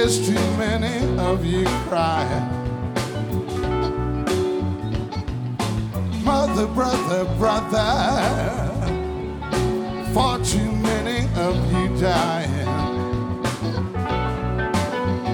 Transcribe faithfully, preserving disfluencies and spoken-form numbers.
There's too many of you crying. Mother, brother, brother, far too many of you dying.